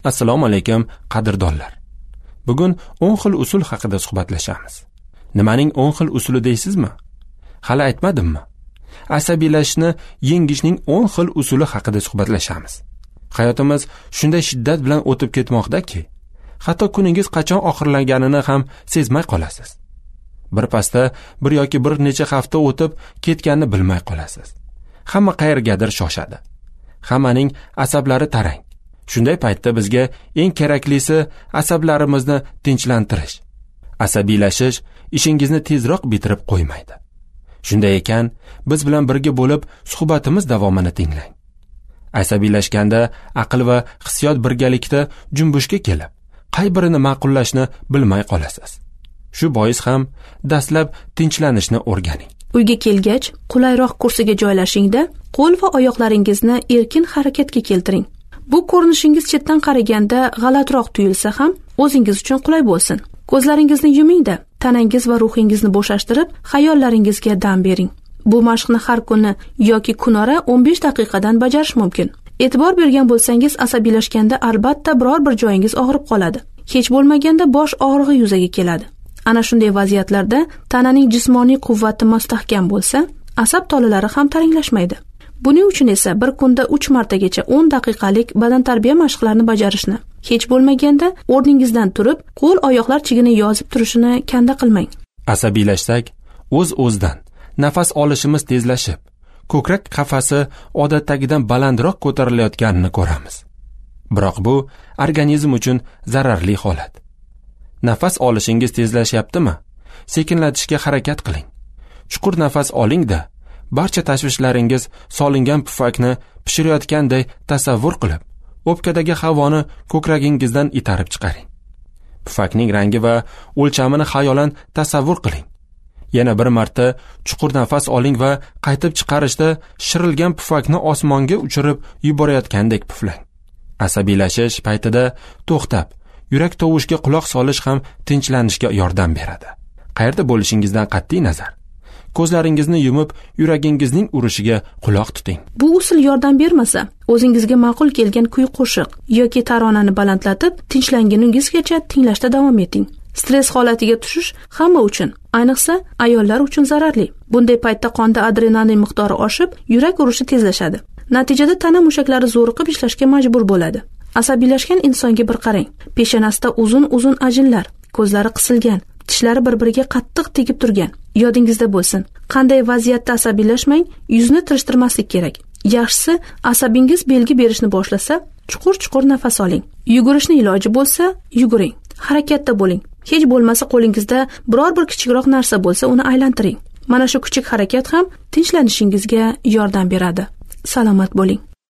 Assalomu alaykum qadrdonlar. Bugun 10 xil usul haqida suhbatlashamiz. Nimaning 10 xil usuli deysizmi? Hali aytmadimmi? Asabiylashishni yengishning 10 xil usuli haqida suhbatlashamiz. Hayotimiz shunday shiddat bilan o'tib ketmoqda-ki, hatto kuningiz qachon oxirlanganini ham sezmay qolasiz. Bir pasda bir yoki bir necha hafta o'tib ketganini bilmay qolasiz. Hamma qayergadir shoshadi. Hammaning asablari tarang. Shunday paytda bizga eng keraklisi asablarimizni tinchlantirish. Asabiylashish ishingizni tezroq bitirib qo'ymaydi. Shunday ekan, biz bilan birga bo'lib suhbatimiz davomini tinglang. Asabiylashganda aql va hissiyot birgalikda junbushga kelib, qay birini ma'qullashni bilmay qolasiz. Shu bois ham dastlab tinchlanishni o'rganing. Uyga kelgach, qulayroq kursiga joylashingda, qo'l va oyoqlaringizni erkin harakatga keltiring. Bu ko'rinishingiz chetdan qaraganda g'alatiroq tuyulsa ham, o'zingiz uchun qulay bo'lsin. Ko'zlaringizni yuming-da, tanangiz va ruhingizni bo'shashtirib, xayollaringizga dam bering. Bu mashqni har kuni yoki kunora 15 daqiqadan bajarish mumkin. E'tibor bergan bo'lsangiz, asabiylashganda albatta biror bir joyingiz og'rib qoladi. Hech bo'lmaganda bosh og'rig'i yuzaga keladi. Ana shunday vaziyatlarda tananing jismoniy quvvati mustahkam bo'lsa, asab tolalari ham taranglashmaydi. Buning uchun esa bir kunda 3 martagacha 10 daqiqalik badan tarbiya mashqlarini bajarishni, hech bo'lmaganda o'rningizdan turib, qo'l-oyoqlar chigini yozib turishini kanda qilmang. Asabiylashsak, o'z-o'zidan nafas olishimiz tezlashib, ko'krak qafasi odatdagidan balandroq ko'tarilayotganini ko'ramiz. Biroq bu organizm uchun zararli holat. Nafas olishingiz tezlashyaptimi? Sekinlatishga harakat qiling. Chuqur nafas oling-da, barcha tashvishlaringiz solingan pufakni pishirayotganday tasavvur qilib, o'pkadagi havoni ko'kragingizdan itarib chiqaring. Pufakning rangi va o'lchamini xayolan tasavvur qiling. Yana bir marta chuqur nafas oling va qaytib chiqarishda shirilgan pufakni osmonga uchirib yuborayotgandek puflang. Asabiylashish paytida to'xtab, yurak tovushiga quloq solish ham tinchlanishga yordam beradi. Qayerda bo'lishingizdan qat'iy nazar, ko'zlaringizni yumib, yuragingizning urishiga quloq tuting. Bu usul yordam bermasa, o'zingizga ma'qul kelgan kuy-qo'shiq yoki taronani balandlatib, tinchlanguningizgacha tinglashda davom eting. Stress holatiga tushish hamma uchun, ayniqsa ayollar uchun zararli. Bunday paytda qonda adrenalin miqdori oshib, yurak urishi tezlashadi. Natijada tana mushaklari zo'riqib ishlashga majbur bo'ladi. Asabiylashgan insonga bir qarang. Peshonasida uzun-uzun ajinlar, ko'zlari qisilgan, tishlari bir-biriga qattiq tegib turgan. Yodingizda bo'lsin. Qanday vaziyatda asabiylashmang, yuzni tirishtirmaslik kerak. Yaxshisi, asabingiz belgi berishni boshlasa, chuqur-chuqur nafas oling. Yugurishni iloji bo'lsa, yuguring. Harakatda bo'ling. Hech bo'lmasa qo'lingizda biror bir kichikroq narsa bo'lsa, uni aylantiring. Mana shu kichik harakat ham tinchlanishingizga yordam beradi. Salomat bo'ling.